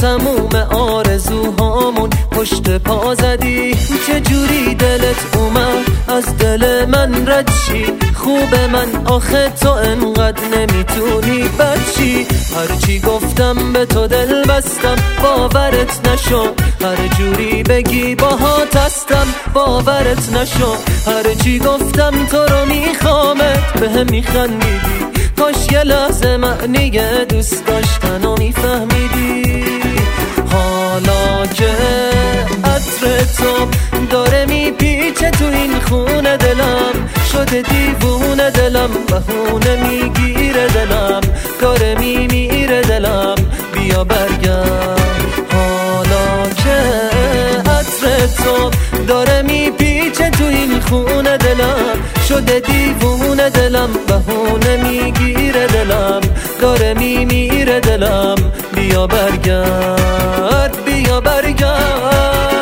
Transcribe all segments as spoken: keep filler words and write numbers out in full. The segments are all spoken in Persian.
تموم آرزوهامون پشت پا زدی. چجوری دلت اومد از دل من رد شی؟ خوب من آخه تو انقدر نمیتونی بچی. هرچی گفتم به تو دل بستم باورت نشو، هر جوری بگی باهات هستم باورت نشو. هرچی گفتم تو رو میخوامت بهم میخندیدی، کاش یه لحظه معنی دوست داشتن رو میفهمیدی. حالا که عطر تو داره میپیچه تو این خونه دلم، شده دیوونه دلم، بهونه میگیره دلم، داره میمیره دلم، بیا برگرد. حالا که عطر تو داره میپیچه تو این خونه دلم، شده دیوونه دلم، بهونه میگیره دلم، داره میمیره دلم، بیا برگرد بیا برگرد.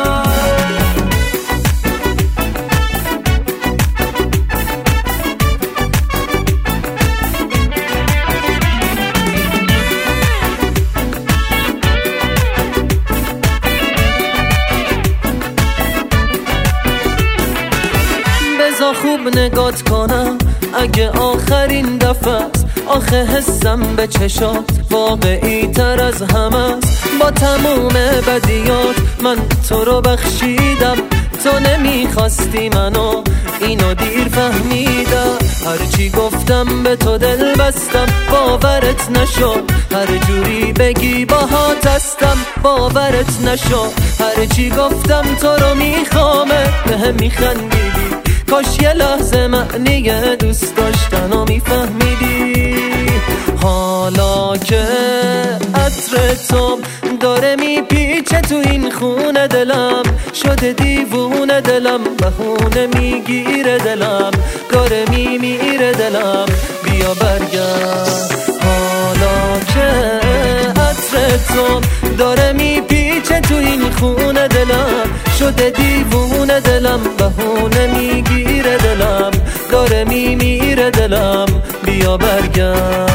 بذار خوب نگات کنم اگه آخرین دفعه است، آخه حسم به چشات واقعی تر از همه است. با تموم بدیات من تو رو بخشیدم، تو نمیخواستی منو اینو دیر فهمیدم. هرچی گفتم به تو دل بستم باورت نشو، هر جوری بگی باهات هستم باورت نشو. هرچی گفتم تو رو میخوامت بهم میخندیدی، کاش یه لحظه معنی دوست داشتن رو میفهمیدی. حالا که عطر تو داره میپیچه تو این خونه دلم، شده دیوونه دلم، بهونه میگیره دلم، داره میمیره دلم، بیا برگرد. حالا که عطر تو داره میپیچه تو این خونه دلم، شده دیوونه دلم، بهونه میگیره دلم، داره میمیره دلم، بیا برگرد.